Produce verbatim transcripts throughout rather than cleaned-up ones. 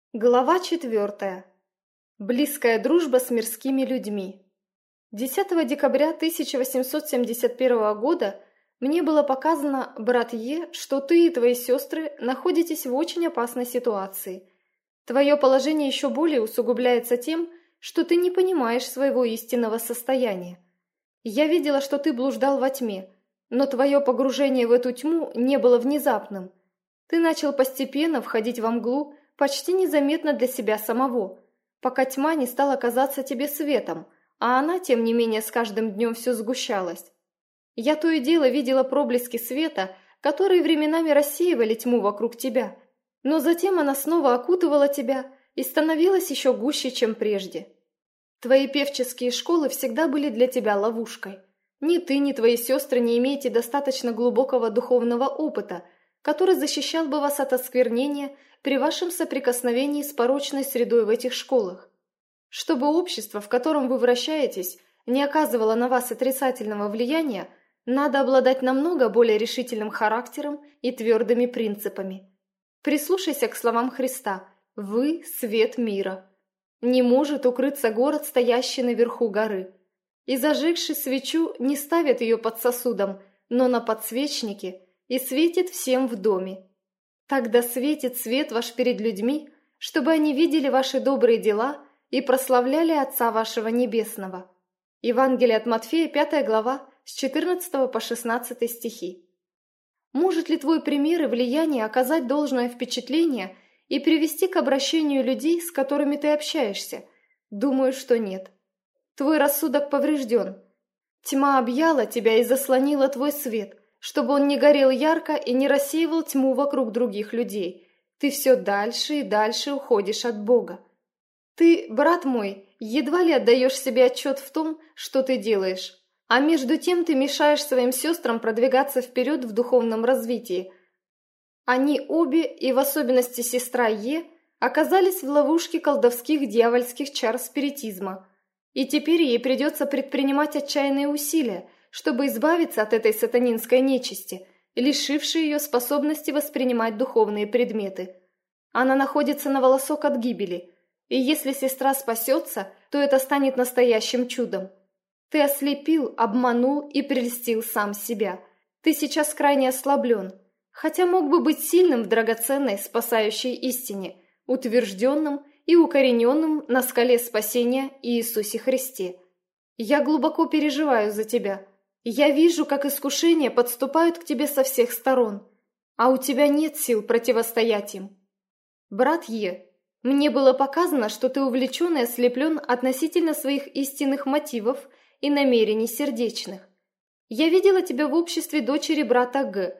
Глава четвертая. Близкая дружба с мирскими людьми. десятого декабря тысяча восемьсот семьдесят первого года мне было показано, брат Е, что ты и твои сестры находитесь в очень опасной ситуации. Твое положение еще более усугубляется тем, что ты не понимаешь своего истинного состояния. Я видела, что ты блуждал во тьме, но твое погружение в эту тьму не было внезапным. Ты начал постепенно входить во мглу, почти незаметно для себя самого, пока тьма не стала казаться тебе светом, а она, тем не менее, с каждым днем все сгущалась. Я то и дело видела проблески света, которые временами рассеивали тьму вокруг тебя, но затем она снова окутывала тебя и становилась еще гуще, чем прежде. Твои певческие школы всегда были для тебя ловушкой. Ни ты, ни твои сестры не имеете достаточно глубокого духовного опыта, который защищал бы вас от осквернения при вашем соприкосновении с порочной средой в этих школах. Чтобы общество, в котором вы вращаетесь, не оказывало на вас отрицательного влияния, надо обладать намного более решительным характером и твердыми принципами. Прислушайся к словам Христа: «Вы – свет мира». Не может укрыться город, стоящий наверху горы. И зажегши свечу, не ставят ее под сосудом, но на подсвечнике, и светит всем в доме. Тогда светит свет ваш перед людьми, чтобы они видели ваши добрые дела и прославляли Отца вашего Небесного. Евангелие от Матфея, пятая глава, с четырнадцатого по шестнадцатый стихи. Может ли твой пример и влияние оказать должное впечатление и привести к обращению людей, с которыми ты общаешься? Думаю, что нет. Твой рассудок поврежден. Тьма объяла тебя и заслонила твой свет, чтобы он не горел ярко и не рассеивал тьму вокруг других людей. Ты все дальше и дальше уходишь от Бога. Ты, брат мой, едва ли отдаешь себе отчет в том, что ты делаешь, а между тем ты мешаешь своим сестрам продвигаться вперед в духовном развитии. Они обе, и в особенности сестра Е, оказались в ловушке колдовских дьявольских чар спиритизма, и теперь ей придется предпринимать отчаянные усилия, чтобы избавиться от этой сатанинской нечисти, лишившей ее способности воспринимать духовные предметы. Она находится на волосок от гибели, и если сестра спасется, то это станет настоящим чудом. Ты ослепил, обманул и прельстил сам себя. Ты сейчас крайне ослаблен, хотя мог бы быть сильным в драгоценной, спасающей истине, утвержденным и укорененным на скале спасения Иисусе Христе. Я глубоко переживаю за тебя. Я вижу, как искушения подступают к тебе со всех сторон, а у тебя нет сил противостоять им. Брат Е, мне было показано, что ты увлечен и ослеплен относительно своих истинных мотивов и намерений сердечных. Я видела тебя в обществе дочери брата Г.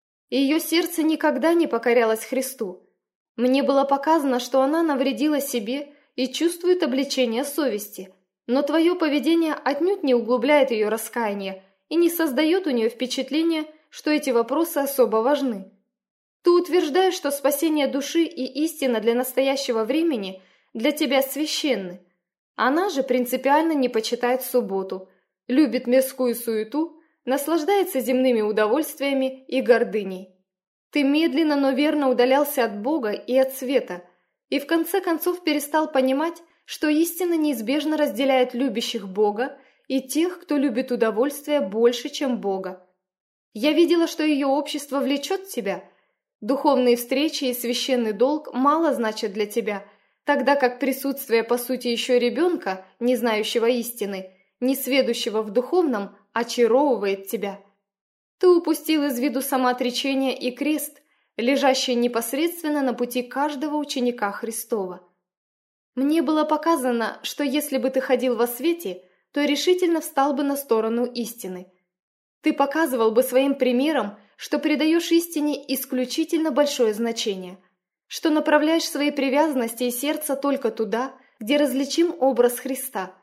Ее сердце никогда не покорялось Христу. Мне было показано, что она навредила себе и чувствует облечение совести, но твое поведение отнюдь не углубляет ее раскаяние и не создает у нее впечатления, что эти вопросы особо важны. Ты утверждаешь, что спасение души и истина для настоящего времени для тебя священны. Она же принципиально не почитает субботу, любит мирскую суету, наслаждается земными удовольствиями и гордыней. Ты медленно, но верно удалялся от Бога и от света, и в конце концов перестал понимать, что истина неизбежно разделяет любящих Бога и тех, кто любит удовольствие больше, чем Бога. Я видела, что ее общество влечет тебя. Духовные встречи и священный долг мало значат для тебя, тогда как присутствие, по сути, еще ребенка, не знающего истины, не сведущего в духовном, очаровывает тебя. Ты упустил из виду самоотречение и крест, лежащий непосредственно на пути каждого ученика Христова. Мне было показано, что если бы ты ходил во свете, то решительно встал бы на сторону истины. Ты показывал бы своим примером, что придаешь истине исключительно большое значение, что направляешь свои привязанности и сердце только туда, где различим образ Христа.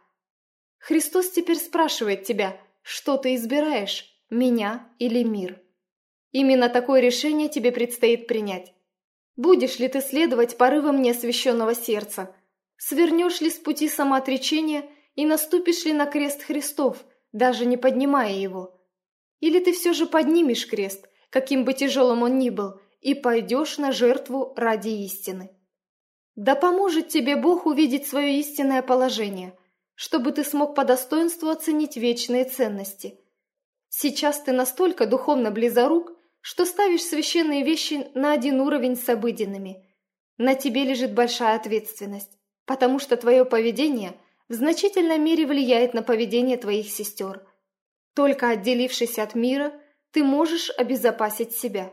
Христос теперь спрашивает тебя, что ты избираешь, меня или мир. Именно такое решение тебе предстоит принять. Будешь ли ты следовать порывам неосвященного сердца? Свернешь ли с пути самоотречения и наступишь ли на крест Христов, даже не поднимая его? Или ты все же поднимешь крест, каким бы тяжелым он ни был, и пойдешь на жертву ради истины? Да поможет тебе Бог увидеть свое истинное положение, чтобы ты смог по достоинству оценить вечные ценности. Сейчас ты настолько духовно близорук, что ставишь священные вещи на один уровень с обыденными. На тебе лежит большая ответственность, потому что твое поведение в значительной мере влияет на поведение твоих сестер. Только отделившись от мира, ты можешь обезопасить себя.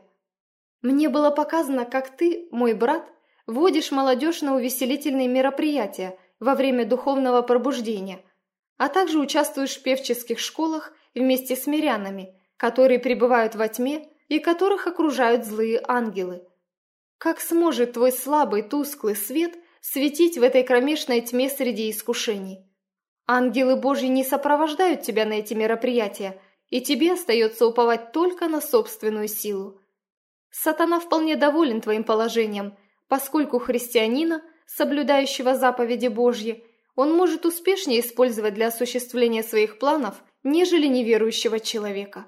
Мне было показано, как ты, мой брат, водишь молодежь на увеселительные мероприятия во время духовного пробуждения, а также участвуешь в певческих школах вместе с мирянами, которые пребывают во тьме и которых окружают злые ангелы. Как сможет твой слабый тусклый свет светить в этой кромешной тьме среди искушений? Ангелы Божьи не сопровождают тебя на эти мероприятия, и тебе остается уповать только на собственную силу. Сатана вполне доволен твоим положением, поскольку христианина, соблюдающего заповеди Божьи, он может успешнее использовать для осуществления своих планов, нежели неверующего человека.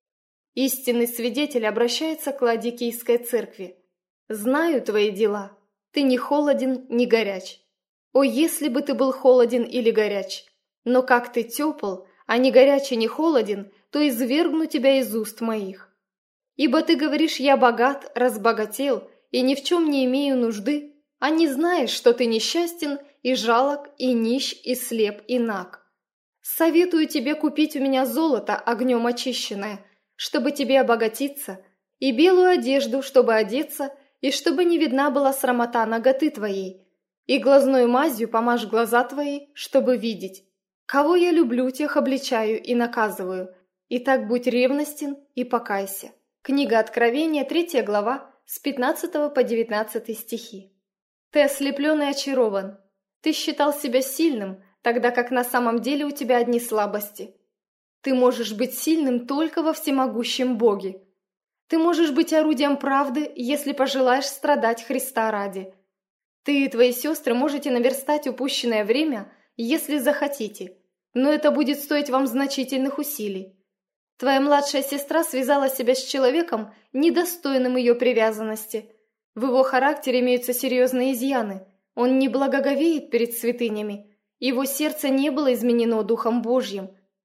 Истинный свидетель обращается к Ладикийской церкви. «Знаю твои дела. Ты не холоден, ни горяч. О, если бы ты был холоден или горяч! Но как ты тепл, а не горяч и не холоден, то извергну тебя из уст моих. Ибо ты говоришь, я богат, разбогател, и ни в чем не имею нужды, а не знаешь, что ты несчастен, и жалок, и нищ, и слеп, и наг. Советую тебе купить у меня золото огнем очищенное, чтобы тебе обогатиться, и белую одежду, чтобы одеться, и чтобы не видна была срамота наготы твоей, и глазной мазью помажь глаза твои, чтобы видеть. Кого я люблю, тех обличаю и наказываю. Итак, будь ревностен и покайся». Книга Откровения, третья глава, с пятнадцатого по девятнадцатый стихи. Ты ослеплен и очарован. Ты считал себя сильным, тогда как на самом деле у тебя одни слабости. Ты можешь быть сильным только во всемогущем Боге. Ты можешь быть орудием правды, если пожелаешь страдать Христа ради. Ты и твои сестры можете наверстать упущенное время, если захотите, но это будет стоить вам значительных усилий. Твоя младшая сестра связала себя с человеком, недостойным ее привязанности. В его характере имеются серьезные изъяны. Он не благоговеет перед святынями. Его сердце не было изменено Духом Божьим.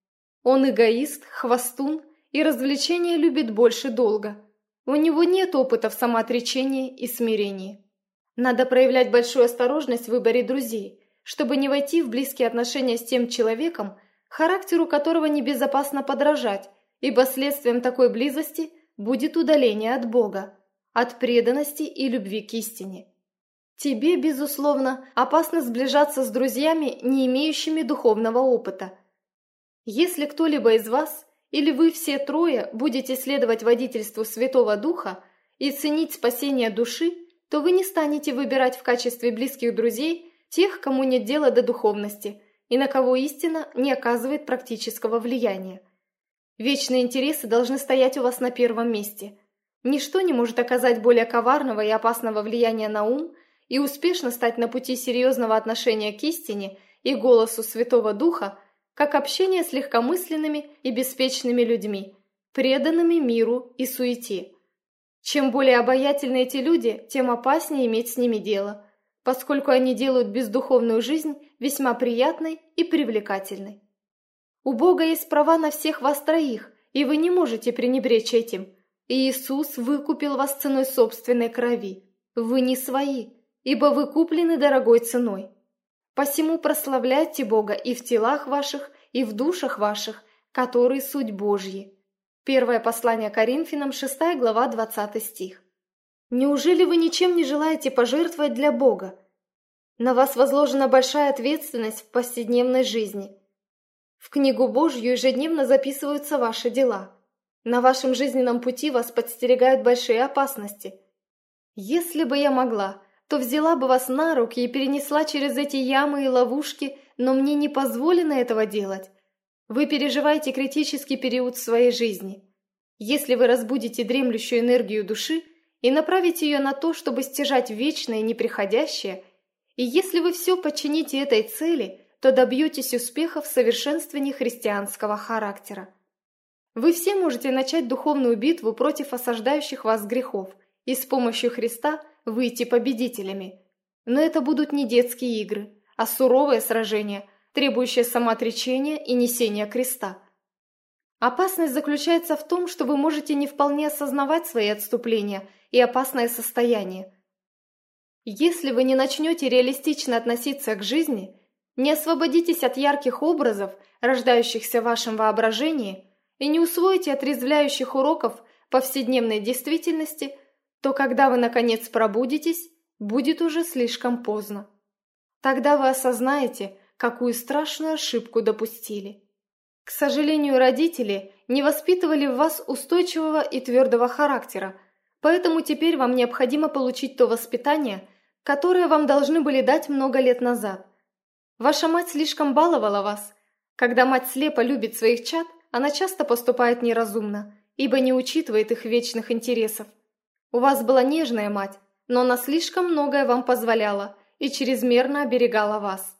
Он эгоист, хвастун и развлечения любит больше долга. У него нет опыта в самоотречении и смирении. Надо проявлять большую осторожность в выборе друзей, чтобы не войти в близкие отношения с тем человеком, характеру которого небезопасно подражать, ибо следствием такой близости будет удаление от Бога, от преданности и любви к истине. Тебе, безусловно, опасно сближаться с друзьями, не имеющими духовного опыта. Если кто-либо из вас, или вы все трое, будете следовать водительству Святого Духа и ценить спасение души, то вы не станете выбирать в качестве близких друзей тех, кому нет дела до духовности, и на кого истина не оказывает практического влияния. Вечные интересы должны стоять у вас на первом месте. Ничто не может оказать более коварного и опасного влияния на ум и успешно стать на пути серьезного отношения к истине и голосу Святого Духа, как общение с легкомысленными и беспечными людьми, преданными миру и суете. Чем более обаятельны эти люди, тем опаснее иметь с ними дело, поскольку они делают бездуховную жизнь весьма приятной и привлекательной. У Бога есть права на всех вас троих, и вы не можете пренебречь этим. Иисус выкупил вас ценой собственной крови. Вы не свои, ибо вы куплены дорогой ценой. Посему прославляйте Бога и в телах ваших, и в душах ваших, которые суть Божьи. Первое послание Коринфянам, шестая глава, двадцатый стих. Неужели вы ничем не желаете пожертвовать для Бога? На вас возложена большая ответственность в повседневной жизни. В книгу Божью ежедневно записываются ваши дела. На вашем жизненном пути вас подстерегают большие опасности. Если бы я могла, то взяла бы вас на руки и перенесла через эти ямы и ловушки, но мне не позволено этого делать. Вы переживаете критический период в своей жизни. Если вы разбудите дремлющую энергию души и направите ее на то, чтобы стяжать вечное и неприходящее, и если вы все подчините этой цели, то добьетесь успеха в совершенствовании христианского характера. Вы все можете начать духовную битву против осаждающих вас грехов и с помощью Христа выйти победителями. Но это будут не детские игры, а суровые сражения, требующие самоотречения и несения креста. Опасность заключается в том, что вы можете не вполне осознавать свои отступления и опасное состояние. Если вы не начнете реалистично относиться к жизни, не освободитесь от ярких образов, рождающихся в вашем воображении, и не усвоите отрезвляющих уроков повседневной действительности, то когда вы наконец пробудитесь, будет уже слишком поздно. Тогда вы осознаете, какую страшную ошибку допустили. К сожалению, родители не воспитывали в вас устойчивого и твердого характера, поэтому теперь вам необходимо получить то воспитание, которое вам должны были дать много лет назад. Ваша мать слишком баловала вас. Когда мать слепо любит своих чад, она часто поступает неразумно, ибо не учитывает их вечных интересов. У вас была нежная мать, но она слишком многое вам позволяла и чрезмерно оберегала вас.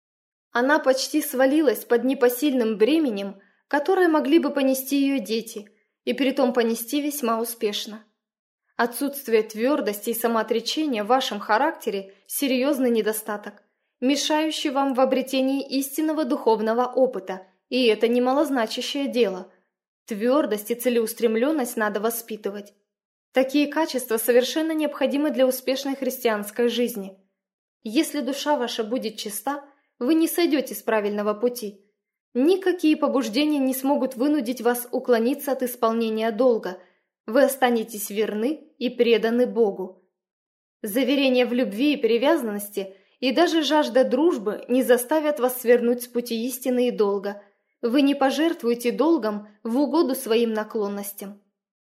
Она почти свалилась под непосильным бременем, которое могли бы понести ее дети, и притом понести весьма успешно. Отсутствие твердости и самоотречения в вашем характере – серьезный недостаток, мешающий вам в обретении истинного духовного опыта, и это немалозначащее дело. Твердость и целеустремленность надо воспитывать. Такие качества совершенно необходимы для успешной христианской жизни. Если душа ваша будет чиста, вы не сойдете с правильного пути. Никакие побуждения не смогут вынудить вас уклониться от исполнения долга. Вы останетесь верны и преданы Богу. Заверения в любви и привязанности и даже жажда дружбы не заставят вас свернуть с пути истины и долга. Вы не пожертвуете долгом в угоду своим наклонностям.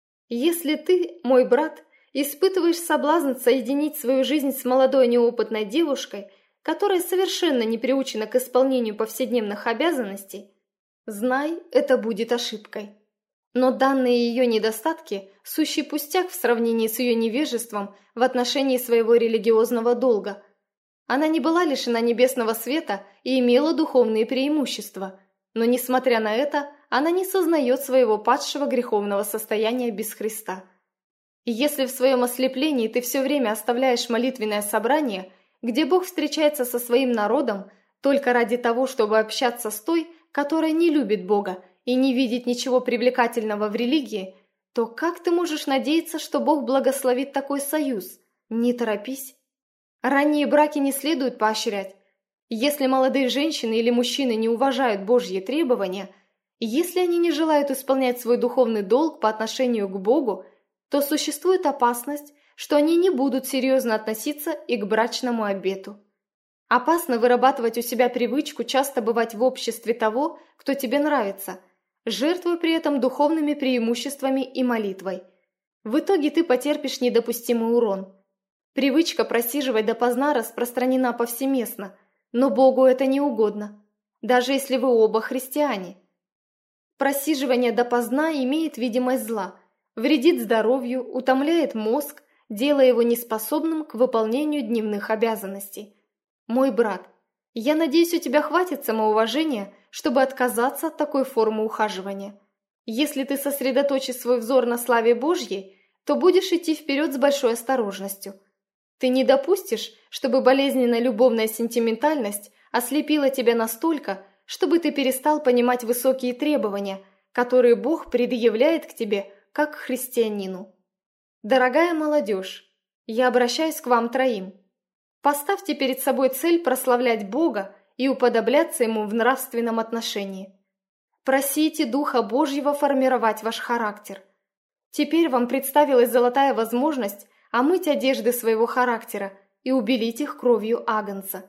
Если ты, мой брат, испытываешь соблазн соединить свою жизнь с молодой неопытной девушкой, которая совершенно не приучена к исполнению повседневных обязанностей, знай, это будет ошибкой. Но данные ее недостатки – сущий пустяк в сравнении с ее невежеством в отношении своего религиозного долга. Она не была лишена небесного света и имела духовные преимущества, но, несмотря на это, она не сознает своего падшего греховного состояния без Христа. И если в своем ослеплении ты все время оставляешь молитвенное собрание, где Бог встречается со своим народом только ради того, чтобы общаться с той, которая не любит Бога и не видит ничего привлекательного в религии, то как ты можешь надеяться, что Бог благословит такой союз? Не торопись. Ранние браки не следует поощрять. Если молодые женщины или мужчины не уважают Божьи требования, если они не желают исполнять свой духовный долг по отношению к Богу, то существует опасность, что они не будут серьезно относиться и к брачному обету. Опасно вырабатывать у себя привычку часто бывать в обществе того, кто тебе нравится, жертвуя при этом духовными преимуществами и молитвой. В итоге ты потерпишь недопустимый урон. Привычка просиживать допоздна распространена повсеместно, но Богу это не угодно, даже если вы оба христиане. Просиживание допоздна имеет видимость зла, вредит здоровью, утомляет мозг, делая его неспособным к выполнению дневных обязанностей. Мой брат, я надеюсь, у тебя хватит самоуважения, чтобы отказаться от такой формы ухаживания. Если ты сосредоточишь свой взор на славе Божьей, то будешь идти вперед с большой осторожностью. Ты не допустишь, чтобы болезненная любовная сентиментальность ослепила тебя настолько, чтобы ты перестал понимать высокие требования, которые Бог предъявляет к тебе как к христианину. Дорогая молодежь, я обращаюсь к вам троим. Поставьте перед собой цель прославлять Бога и уподобляться Ему в нравственном отношении. Просите Духа Божьего формировать ваш характер. Теперь вам представилась золотая возможность омыть одежды своего характера и убелить их кровью агнца.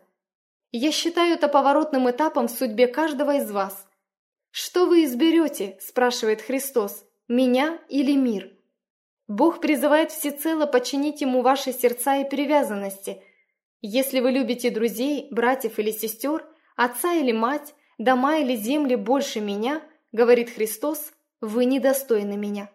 Я считаю это поворотным этапом в судьбе каждого из вас. «Что вы изберете?» – спрашивает Христос. «Меня или мир?» Бог призывает всецело подчинить Ему ваши сердца и привязанности. Если вы любите друзей, братьев или сестер, отца или мать, дома или земли больше меня, говорит Христос, вы недостойны меня.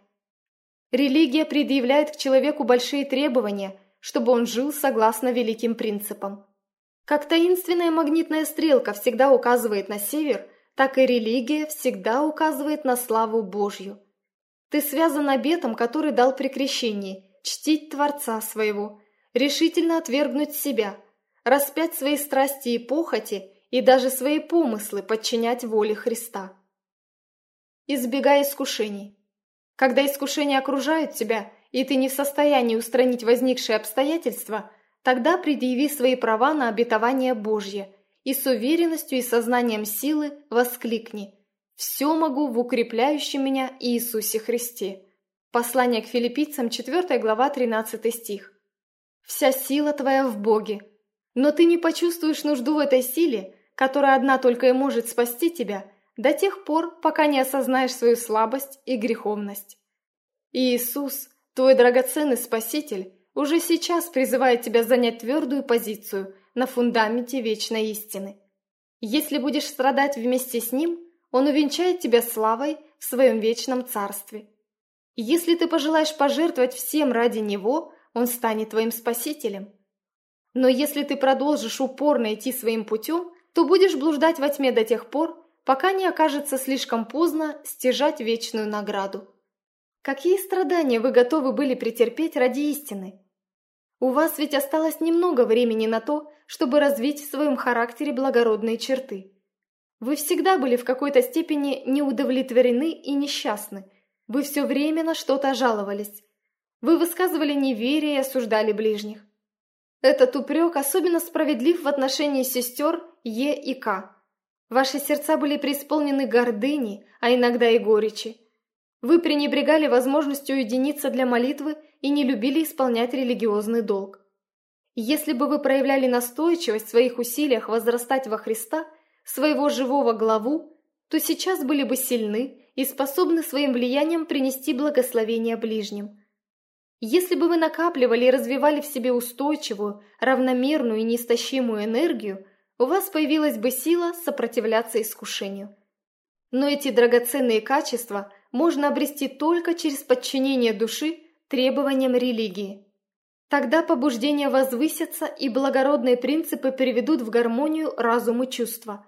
Религия предъявляет к человеку большие требования, чтобы он жил согласно великим принципам. Как таинственная магнитная стрелка всегда указывает на север, так и религия всегда указывает на славу Божью. Ты связан обетом, который дал при крещении, чтить Творца своего, решительно отвергнуть себя, распять свои страсти и похоти и даже свои помыслы подчинять воле Христа. Избегай искушений. Когда искушения окружают тебя, и ты не в состоянии устранить возникшие обстоятельства, тогда предъяви свои права на обетование Божье и с уверенностью и сознанием силы воскликни: «Все могу в укрепляющем меня Иисусе Христе». Послание к Филиппийцам, четвёртая глава, тринадцатый стих. «Вся сила твоя в Боге». Но ты не почувствуешь нужду в этой силе, которая одна только и может спасти тебя, до тех пор, пока не осознаешь свою слабость и греховность. И Иисус, твой драгоценный Спаситель, уже сейчас призывает тебя занять твердую позицию на фундаменте вечной истины. Если будешь страдать вместе с Ним, Он увенчает тебя славой в Своем вечном Царстве. Если ты пожелаешь пожертвовать всем ради Него, Он станет твоим Спасителем. Но если ты продолжишь упорно идти своим путем, то будешь блуждать во тьме до тех пор, пока не окажется слишком поздно стяжать вечную награду. Какие страдания вы готовы были претерпеть ради истины? У вас ведь осталось немного времени на то, чтобы развить в своем характере благородные черты. Вы всегда были в какой-то степени неудовлетворены и несчастны. Вы все время на что-то жаловались. Вы высказывали неверие и осуждали ближних. Этот упрек особенно справедлив в отношении сестер Е и К. Ваши сердца были преисполнены гордыни, а иногда и горечи. Вы пренебрегали возможностью уединиться для молитвы и не любили исполнять религиозный долг. Если бы вы проявляли настойчивость в своих усилиях возрастать во Христа, своего живого главу, то сейчас были бы сильны и способны своим влиянием принести благословение ближним. Если бы вы накапливали и развивали в себе устойчивую, равномерную и неистощимую энергию, у вас появилась бы сила сопротивляться искушению. Но эти драгоценные качества можно обрести только через подчинение души требованиям религии. Тогда побуждения возвысятся и благородные принципы приведут в гармонию разум и чувства.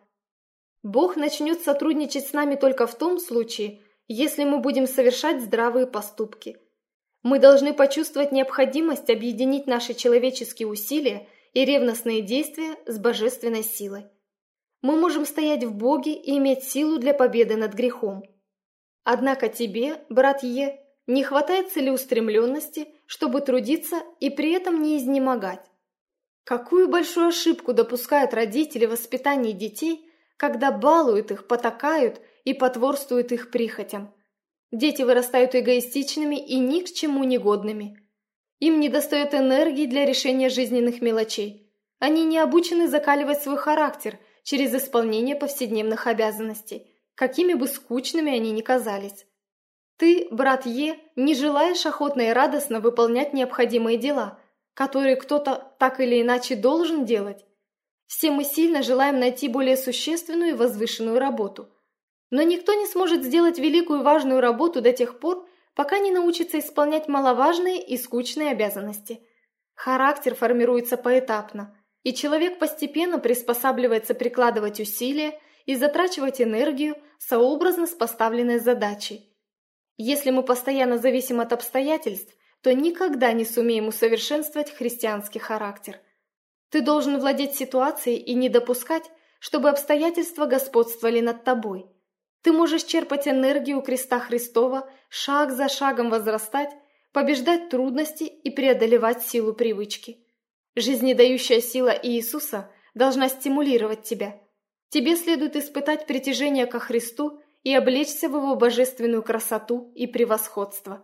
Бог начнет сотрудничать с нами только в том случае, если мы будем совершать здравые поступки. Мы должны почувствовать необходимость объединить наши человеческие усилия и ревностные действия с божественной силой. Мы можем стоять в Боге и иметь силу для победы над грехом. Однако тебе, брат Е, не хватает целеустремленности, чтобы трудиться и при этом не изнемогать. Какую большую ошибку допускают родители в воспитании детей, когда балуют их, потакают и потворствуют их прихотям. Дети вырастают эгоистичными и ни к чему негодными. Им недостает энергии для решения жизненных мелочей. Они не обучены закаливать свой характер через исполнение повседневных обязанностей, какими бы скучными они ни казались. Ты, брат Е, не желаешь охотно и радостно выполнять необходимые дела, которые кто-то так или иначе должен делать. Все мы сильно желаем найти более существенную и возвышенную работу. Но никто не сможет сделать великую и важную работу до тех пор, пока не научится исполнять маловажные и скучные обязанности. Характер формируется поэтапно, и человек постепенно приспосабливается прикладывать усилия и затрачивать энергию сообразно с поставленной задачей. Если мы постоянно зависим от обстоятельств, то никогда не сумеем усовершенствовать христианский характер. Ты должен владеть ситуацией и не допускать, чтобы обстоятельства господствовали над тобой. Ты можешь черпать энергию у креста Христова, шаг за шагом возрастать, побеждать трудности и преодолевать силу привычки. Жизнедающая сила Иисуса должна стимулировать тебя. Тебе следует испытать притяжение ко Христу и облечься в Его божественную красоту и превосходство.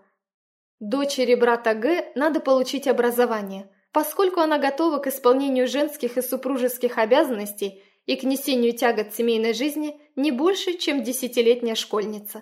Дочери брата Г надо получить образование, поскольку она готова к исполнению женских и супружеских обязанностей и к несению тягот семейной жизни не больше, чем десятилетняя школьница.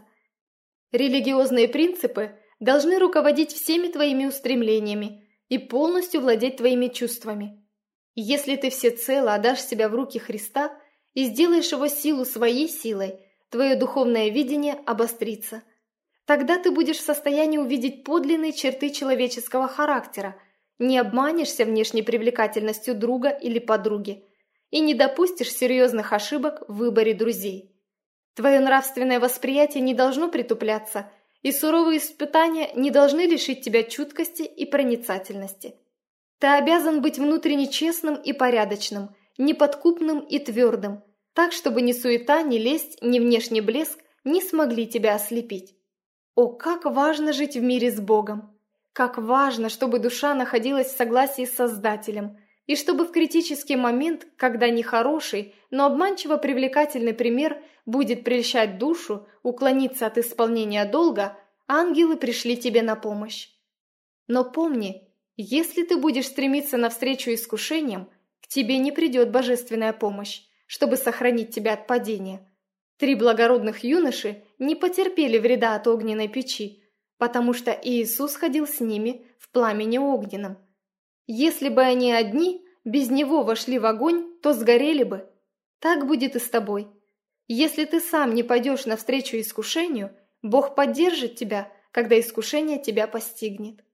Религиозные принципы должны руководить всеми твоими устремлениями и полностью владеть твоими чувствами. Если ты всецело отдашь себя в руки Христа и сделаешь Его силу своей силой, твое духовное видение обострится. Тогда ты будешь в состоянии увидеть подлинные черты человеческого характера, не обманешься внешней привлекательностью друга или подруги и не допустишь серьезных ошибок в выборе друзей. Твое нравственное восприятие не должно притупляться, и суровые испытания не должны лишить тебя чуткости и проницательности. Ты обязан быть внутренне честным и порядочным, неподкупным и твердым, так, чтобы ни суета, ни лесть, ни внешний блеск не смогли тебя ослепить. О, как важно жить в мире с Богом! Как важно, чтобы душа находилась в согласии с Создателем, и чтобы в критический момент, когда нехороший, но обманчиво привлекательный пример будет прельщать душу уклониться от исполнения долга, ангелы пришли тебе на помощь. Но помни, если ты будешь стремиться навстречу искушениям, к тебе не придет божественная помощь, чтобы сохранить тебя от падения. Три благородных юноши не потерпели вреда от огненной печи, потому что Иисус ходил с ними в пламени огненном. Если бы они одни без Него вошли в огонь, то сгорели бы. Так будет и с тобой. Если ты сам не пойдешь навстречу искушению, Бог поддержит тебя, когда искушение тебя постигнет.